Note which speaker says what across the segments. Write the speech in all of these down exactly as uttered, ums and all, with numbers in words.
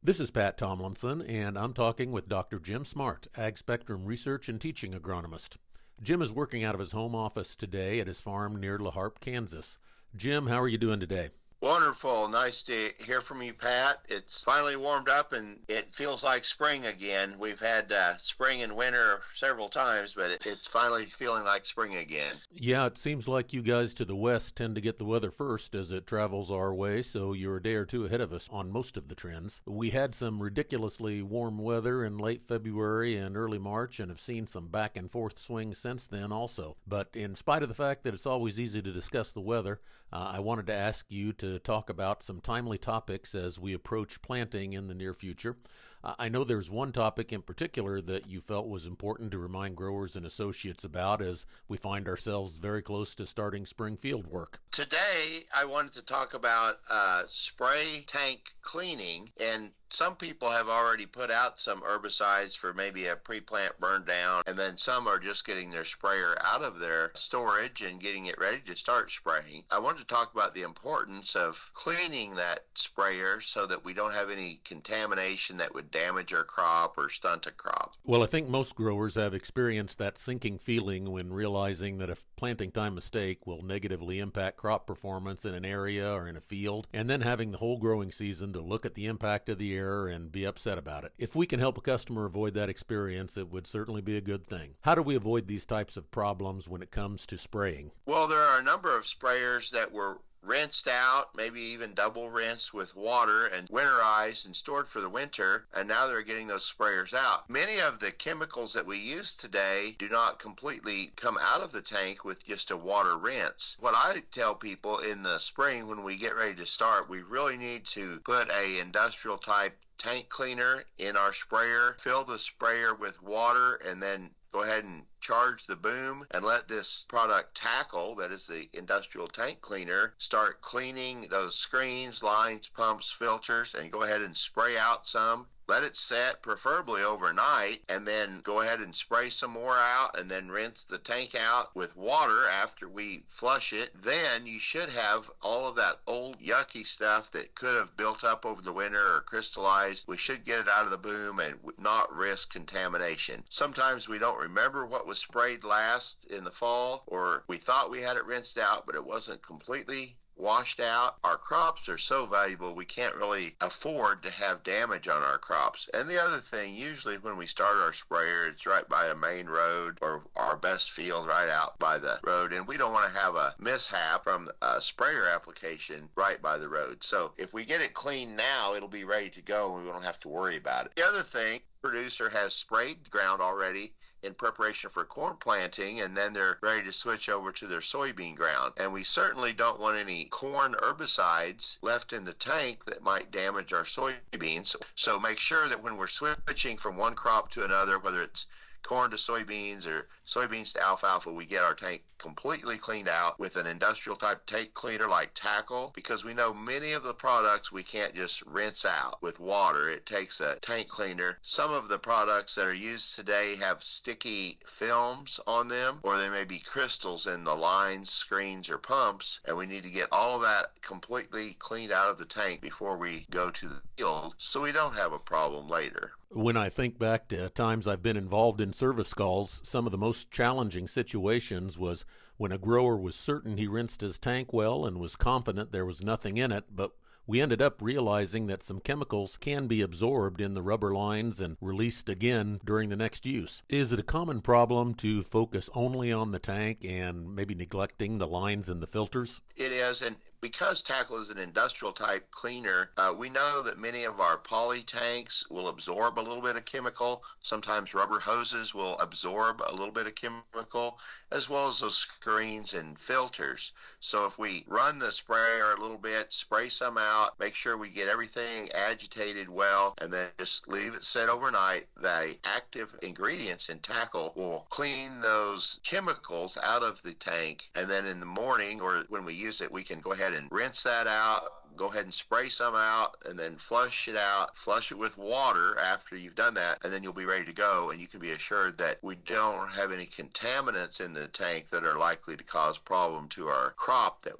Speaker 1: This is Pat Tomlinson, and I'm talking with Doctor Jim Smart, Ag Spectrum Research and Teaching Agronomist. Jim is working out of his home office today at his farm near La Harpe, Kansas. Jim, how are you doing today?
Speaker 2: Wonderful. Nice to hear from you, Pat. It's finally warmed up and it feels like spring again. We've had uh, spring and winter several times, but it, it's finally feeling like spring again.
Speaker 1: Yeah, it seems like you guys to the west tend to get the weather first as it travels our way, so you're a day or two ahead of us on most of the trends. We had some ridiculously warm weather in late February and early March and have seen some back and forth swings since then also. But in spite of the fact that it's always easy to discuss the weather, uh, I wanted to ask you to to talk about some timely topics as we approach planting in the near future. Uh, I know there's one topic in particular that you felt was important to remind growers and associates about as we find ourselves very close to starting spring field work.
Speaker 2: Today, I wanted to talk about uh, spray tank cleaning, and some people have already put out some herbicides for maybe a pre-plant burn down, and then some are just getting their sprayer out of their storage and getting it ready to start spraying. I wanted to talk about the importance of cleaning that sprayer so that we don't have any contamination that would damage our crop or stunt a crop.
Speaker 1: Well, I think most growers have experienced that sinking feeling when realizing that a planting time mistake will negatively impact crop performance in an area or in a field, and then having the whole growing season to look at the impact of the error and be upset about it. If we can help a customer avoid that experience, it would certainly be a good thing. How do we avoid these types of problems when it comes to spraying?
Speaker 2: Well, there are a number of sprayers that were rinsed out, maybe even double rinsed with water and winterized and stored for the winter, and now they're getting those sprayers out. Many of the chemicals that we use today do not completely come out of the tank with just a water rinse. What I tell people in the spring when we get ready to start, we really need to put a industrial type tank cleaner in our sprayer, fill the sprayer with water, and then go ahead and charge the boom and let this product Tackle, that is the industrial tank cleaner, start cleaning those screens, lines, pumps, filters, and go ahead and spray out some. Let it set, preferably overnight, and then go ahead and spray some more out and then rinse the tank out with water after we flush it. Then you should have all of that old yucky stuff that could have built up over the winter or crystallized. We should get it out of the boom and not risk contamination. Sometimes we don't remember what was sprayed last in the fall, or we thought we had it rinsed out, but it wasn't completely washed out. Our crops are so valuable we can't really afford to have damage on our crops. And the other thing, usually when we start our sprayer, it's right by a main road or our best field right out by the road, and we don't want to have a mishap from a sprayer application right by the road. So if we get it clean now, it'll be ready to go and we don't have to worry about it. The other thing, producer has sprayed the ground already in preparation for corn planting, and then they're ready to switch over to their soybean ground. And we certainly don't want any corn herbicides left in the tank that might damage our soybeans. So make sure that when we're switching from one crop to another, whether it's corn to soybeans or soybeans to alfalfa, we get our tank completely cleaned out with an industrial type tank cleaner like Tackle, because we know many of the products we can't just rinse out with water. It takes a tank cleaner. Some of the products that are used today have sticky films on them, or they may be crystals in the lines, screens, or pumps, and we need to get all of that completely cleaned out of the tank before we go to the field so we don't have a problem later.
Speaker 1: When I think back to times I've been involved in service calls, some of the most challenging situations was when a grower was certain he rinsed his tank well and was confident there was nothing in it, but we ended up realizing that some chemicals can be absorbed in the rubber lines and released again during the next use. Is it a common problem to focus only on the tank and maybe neglecting the lines and the filters?
Speaker 2: It is, and because Tackle is an industrial type cleaner, uh, we know that many of our poly tanks will absorb a little bit of chemical. Sometimes rubber hoses will absorb a little bit of chemical, as well as those screens and filters. So if we run the sprayer a little bit, spray some out, make sure we get everything agitated well, and then just leave it set overnight, the active ingredients in Tackle will clean those chemicals out of the tank, and then in the morning or when we use it, we can go ahead and rinse that out, go ahead and spray some out, and then flush it out. Flush it with water after you've done that, and then you'll be ready to go, and you can be assured that we don't have any contaminants in the tank that are likely to cause problem to our crop that we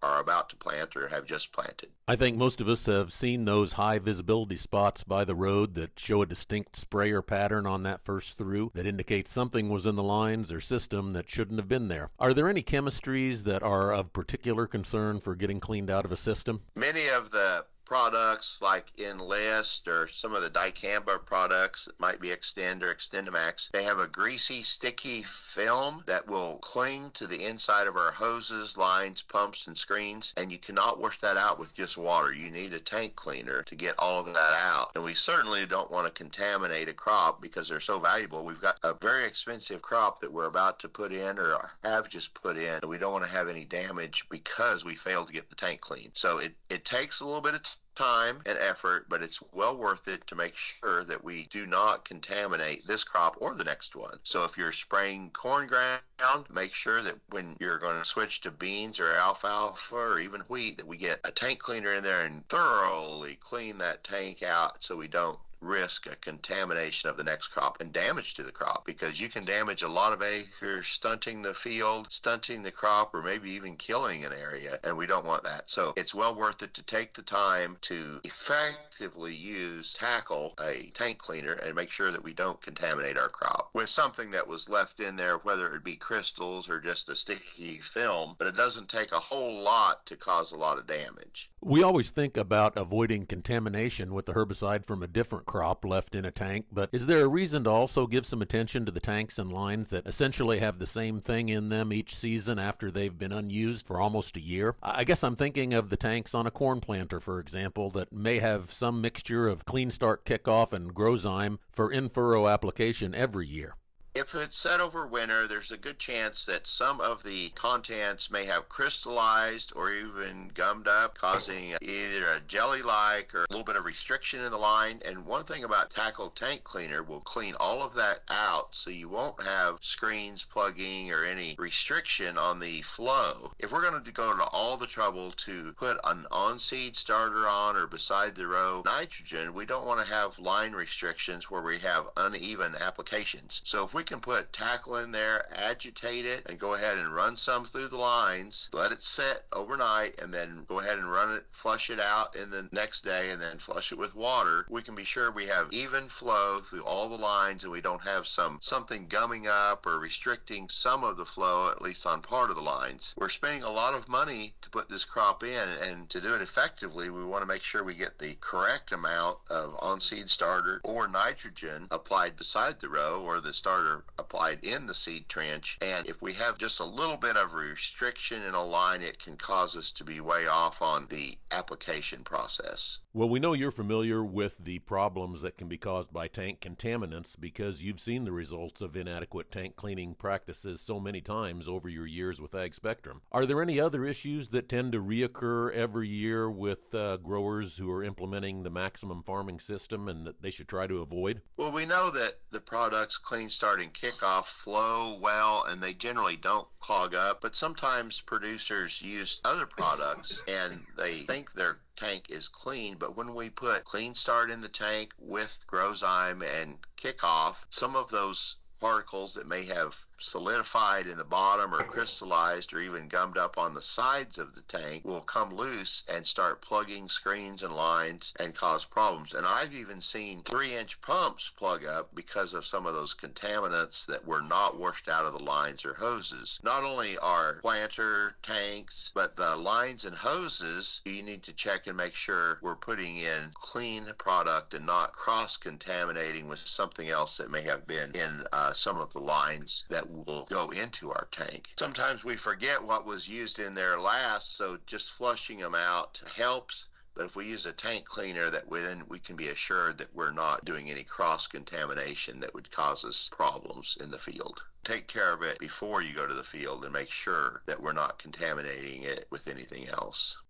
Speaker 2: are about to plant or have just planted.
Speaker 1: I think most of us have seen those high visibility spots by the road that show a distinct sprayer pattern on that first through that indicates something was in the lines or system that shouldn't have been there. Are there any chemistries that are of particular concern for getting cleaned out of a system?
Speaker 2: Many of the products like Enlist or some of the dicamba products that might be Extend or Extendamax, they have a greasy, sticky film that will cling to the inside of our hoses, lines, pumps, and screens, and you cannot wash that out with just water. You need a tank cleaner to get all of that out. And we certainly don't want to contaminate a crop because they're so valuable. We've got a very expensive crop that we're about to put in or have just put in, and we don't want to have any damage because we failed to get the tank clean. So it, it takes a little bit of time time and effort, but it's well worth it to make sure that we do not contaminate this crop or the next one. So if you're spraying corn ground, make sure that when you're going to switch to beans or alfalfa or even wheat, that we get a tank cleaner in there and thoroughly clean that tank out so we don't risk a contamination of the next crop and damage to the crop, because you can damage a lot of acres, stunting the field, stunting the crop, or maybe even killing an area, and we don't want that. So it's well worth it to take the time to effectively use, tackle a tank cleaner and make sure that we don't contaminate our crop with something that was left in there, whether it be crystals or just a sticky film, but it doesn't take a whole lot to cause a lot of damage.
Speaker 1: We always think about avoiding contamination with the herbicide from a different crop left in a tank, but is there a reason to also give some attention to the tanks and lines that essentially have the same thing in them each season after they've been unused for almost a year? I guess I'm thinking of the tanks on a corn planter, for example, that may have some mixture of Clean Start Kickoff and Grozyme for in-furrow application every year.
Speaker 2: If it's set over winter, there's a good chance that some of the contents may have crystallized or even gummed up, causing either a jelly-like or a little bit of restriction in the line. And one thing about Tackle Tank Cleaner will clean all of that out so you won't have screens plugging or any restriction on the flow. If we're going to go to all the trouble to put an on-seed starter on or beside the row nitrogen, we don't want to have line restrictions where we have uneven applications. So if we We can put tackle in there, agitate it, and go ahead and run some through the lines, let it set overnight, and then go ahead and run it, flush it out in the next day, and then flush it with water. We can be sure we have even flow through all the lines, and we don't have some something gumming up or restricting some of the flow, at least on part of the lines. We're spending a lot of money to put this crop in, and to do it effectively, we want to make sure we get the correct amount of on-seed starter or nitrogen applied beside the row, or the starter applied in the seed trench. And if we have just a little bit of restriction in a line, it can cause us to be way off on the application process.
Speaker 1: Well, we know you're familiar with the problems that can be caused by tank contaminants because you've seen the results of inadequate tank cleaning practices so many times over your years with Ag Spectrum. Are there any other issues that tend to reoccur every year with uh, growers who are implementing the maximum farming system and that they should try to avoid?
Speaker 2: Well, we know that the products Clean Start and Kickoff flow well, and they generally don't clog up, but sometimes producers use other products and they think their tank is clean, but when we put Clean Start in the tank with Grozyme and Kickoff, some of those particles that may have solidified in the bottom or crystallized or even gummed up on the sides of the tank will come loose and start plugging screens and lines and cause problems. And I've even seen three-inch pumps plug up because of some of those contaminants that were not washed out of the lines or hoses. Not only our planter tanks, but the lines and hoses, you need to check and make sure we're putting in clean product and not cross-contaminating with something else that may have been in uh, some of the lines that will go into our tank. Sometimes we forget what was used in there last, so just flushing them out helps. But if we use a tank cleaner, that we, then we can be assured that we're not doing any cross-contamination that would cause us problems in the field. Take care of it before you go to the field and make sure that we're not contaminating it with anything else.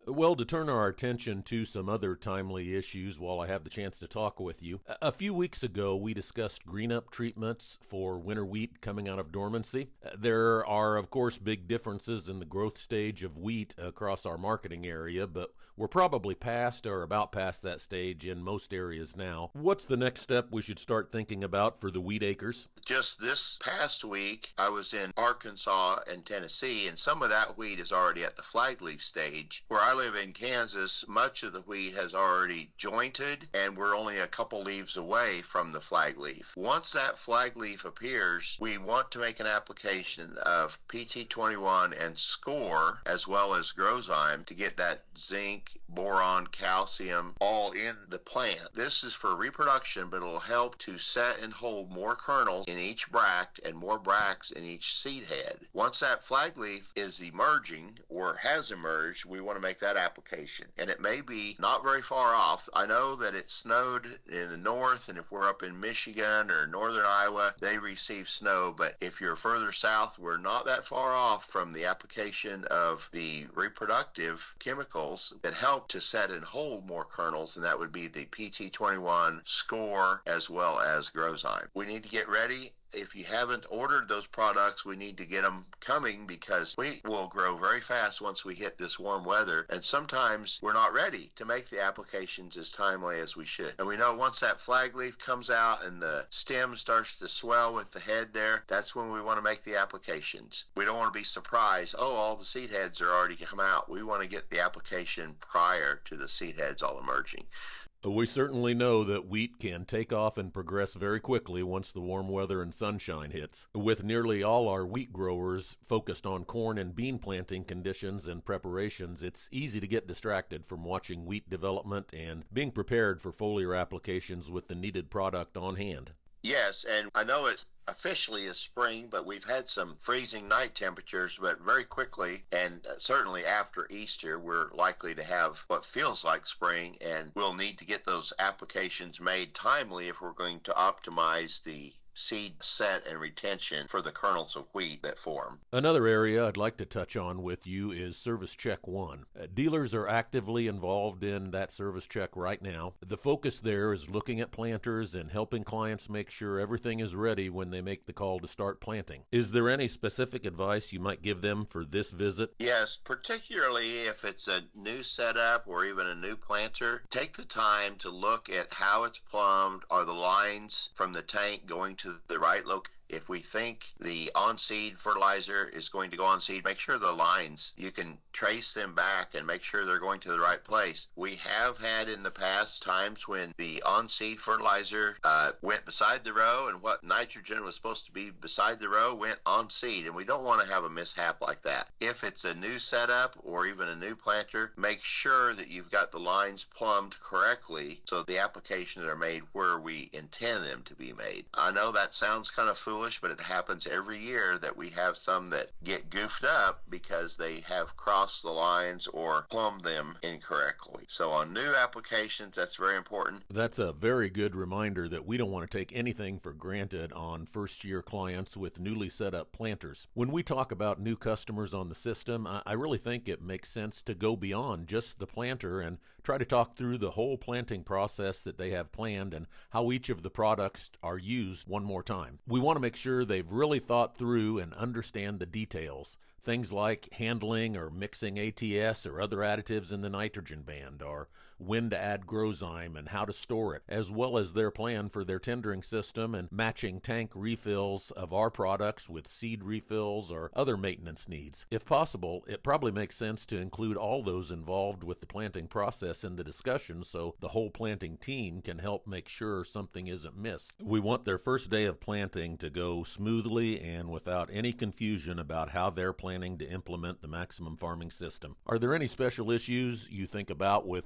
Speaker 1: Well, to turn our attention to some other timely issues while I have the chance to talk with you, a few weeks ago we discussed green-up treatments for winter wheat coming out of dormancy. There are, of course, big differences in the growth stage of wheat across our marketing area, but we're probably past or about past that stage in most areas now. What's the next step we should start thinking about for the wheat acres?
Speaker 2: Just this past week, I was in Arkansas and Tennessee, and some of that wheat is already at the flag leaf stage. Where I live in Kansas, much of the wheat has already jointed, and we're only a couple leaves away from the flag leaf. Once that flag leaf appears, we want to make an application of P T twenty-one and SCORE, as well as Grozyme, to get that zinc, boron, calcium, all in the plant. This is for reproduction, but it'll help to set and hold more kernels in each bract and more bracts in each seed head. Once that flag leaf is emerging or has emerged, we want to make that application. And it may be not very far off. I know that it snowed in the north, and if we're up in Michigan or northern Iowa, they receive snow. But if you're further south, we're not that far off from the application of the reproductive chemicals that help to set and hold more kernels, and that would be the P T twenty-one, SCORE, as well as Grozyme. We need to get ready. If you haven't ordered those products, we need to get them coming, because wheat will grow very fast once we hit this warm weather, and sometimes we're not ready to make the applications as timely as we should. And we know once that flag leaf comes out and the stem starts to swell with the head there, that's when we want to make the applications. We don't want to be surprised, oh, all the seed heads are already come out. We want to get the application prior to the seed heads all emerging.
Speaker 1: We certainly know that wheat can take off and progress very quickly once the warm weather and sunshine hits. With nearly all our wheat growers focused on corn and bean planting conditions and preparations, it's easy to get distracted from watching wheat development and being prepared for foliar applications with the needed product on hand.
Speaker 2: Yes, and I know it officially is spring, but we've had some freezing night temperatures, but very quickly, and certainly after Easter, we're likely to have what feels like spring, and we'll need to get those applications made timely if we're going to optimize the seed set and retention for the kernels of wheat that form.
Speaker 1: Another area I'd like to touch on with you is Service Check One. Uh, dealers are actively involved in that service check right now. The focus there is looking at planters and helping clients make sure everything is ready when they make the call to start planting. Is there any specific advice you might give them for this visit?
Speaker 2: Yes, particularly if it's a new setup or even a new planter, take the time to look at how it's plumbed. Are the lines from the tank going to the right location? If we think the on-seed fertilizer is going to go on seed, make sure the lines, you can trace them back and make sure they're going to the right place. We have had in the past times when the on-seed fertilizer uh, went beside the row, and what nitrogen was supposed to be beside the row went on seed, and we don't want to have a mishap like that. If it's a new setup or even a new planter, make sure that you've got the lines plumbed correctly so the applications are made where we intend them to be made. I know that sounds kind of foolish, but it happens every year that we have some that get goofed up because they have crossed the lines or plumbed them incorrectly. So on new applications, that's very important.
Speaker 1: That's a very good reminder that we don't want to take anything for granted on first-year clients with newly set up planters. When we talk about new customers on the system, I really think it makes sense to go beyond just the planter and try to talk through the whole planting process that they have planned and how each of the products are used one more time. We want to make sure they've really thought through and understand the details. Things like handling or mixing A T S or other additives in the nitrogen band, or when to add Grozyme and how to store it, as well as their plan for their tendering system and matching tank refills of our products with seed refills or other maintenance needs. If possible, it probably makes sense to include all those involved with the planting process in the discussion so the whole planting team can help make sure something isn't missed. We want their first day of planting to go smoothly and without any confusion about how they're planning to implement the Maximum Farming System. Are there any special issues you think about with growers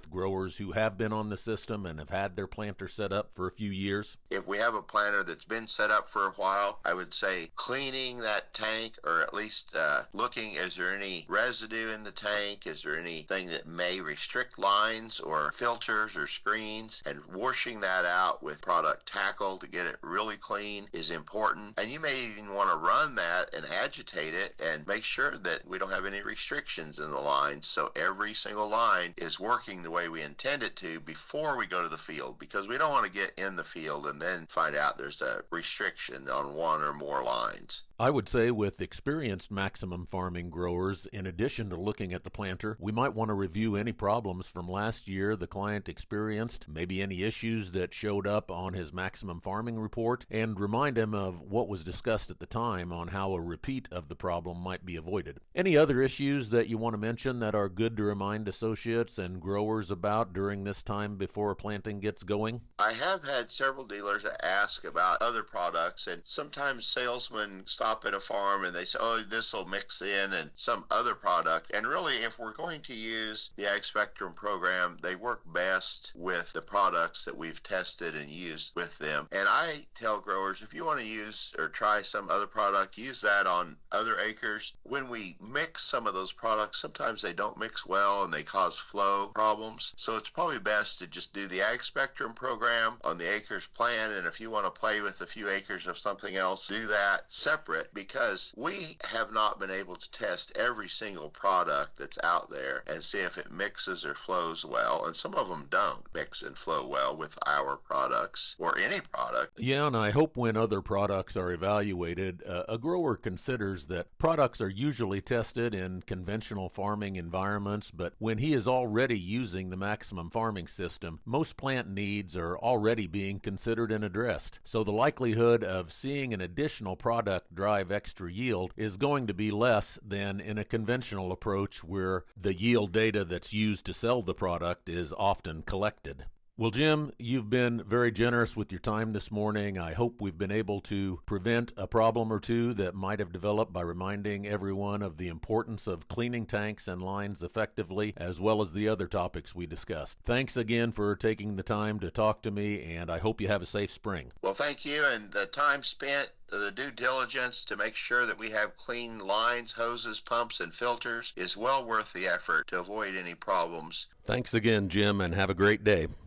Speaker 1: growers who have been on the system and have had their planter set up for a few years?
Speaker 2: If we have a planter that's been set up for a while, I would say cleaning that tank, or at least uh, looking, is there any residue in the tank? Is there anything that may restrict lines or filters or screens? And washing that out with product tackle to get it really clean is important. And you may even want to run that and agitate it and make sure that we don't have any restrictions in the lines, so every single line is working the way we intend it to before we go to the field, because we don't want to get in the field and then find out there's a restriction on one or more lines.
Speaker 1: I would say with experienced maximum farming growers, in addition to looking at the planter, we might want to review any problems from last year the client experienced, maybe any issues that showed up on his maximum farming report, and remind him of what was discussed at the time on how a repeat of the problem might be avoided. Any other issues that you want to mention that are good to remind associates and growers about during this time before planting gets going?
Speaker 2: I have had several dealers that ask about other products, and sometimes salesmen stop at a farm and they say, oh, this will mix in and some other product. And really, if we're going to use the Ag Spectrum program, they work best with the products that we've tested and used with them. And I tell growers, if you want to use or try some other product, use that on other acres. When we mix some of those products, sometimes they don't mix well and they cause flow problems. So it's probably best to just do the Ag Spectrum program on the acres plan. And if you want to play with a few acres of something else, do that separate, because we have not been able to test every single product that's out there and see if it mixes or flows well. And some of them don't mix and flow well with our products or any product.
Speaker 1: Yeah, and I hope when other products are evaluated, uh, a grower considers that products are usually tested in conventional farming environments, but when he is already using the maximum farming system, most plant needs are already being considered and addressed. So the likelihood of seeing an additional product drive extra yield is going to be less than in a conventional approach where the yield data that's used to sell the product is often collected. Well, Jim, you've been very generous with your time this morning. I hope we've been able to prevent a problem or two that might have developed by reminding everyone of the importance of cleaning tanks and lines effectively, as well as the other topics we discussed. Thanks again for taking the time to talk to me, and I hope you have a safe spring.
Speaker 2: Well, thank you, and the time spent, the due diligence to make sure that we have clean lines, hoses, pumps, and filters is well worth the effort to avoid any problems.
Speaker 1: Thanks again, Jim, and have a great day.